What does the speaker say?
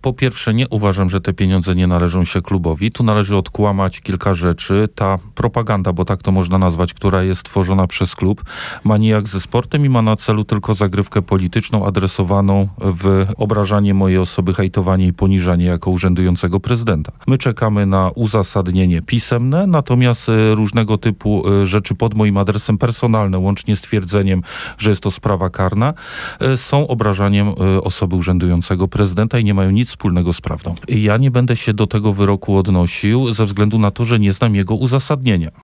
Po pierwsze, nie uważam, że te pieniądze nie należą się klubowi. Tu należy odkłamać kilka rzeczy. Ta propaganda, bo tak to można nazwać, która jest tworzona przez klub, ma nijak ze sportem i ma na celu tylko zagrywkę polityczną adresowaną w obrażanie mojej osoby, hejtowanie i poniżanie jako urzędującego prezydenta. My czekamy na uzasadnienie pisemne, natomiast różnego typu rzeczy pod moim adresem personalne, łącznie z twierdzeniem, że jest to sprawa karna, są obrażaniem osoby urzędującego prezydenta i nie mają nic wspólnego z prawdą. Ja nie będę się do tego wyroku odnosił ze względu na to, że nie znam jego uzasadnienia.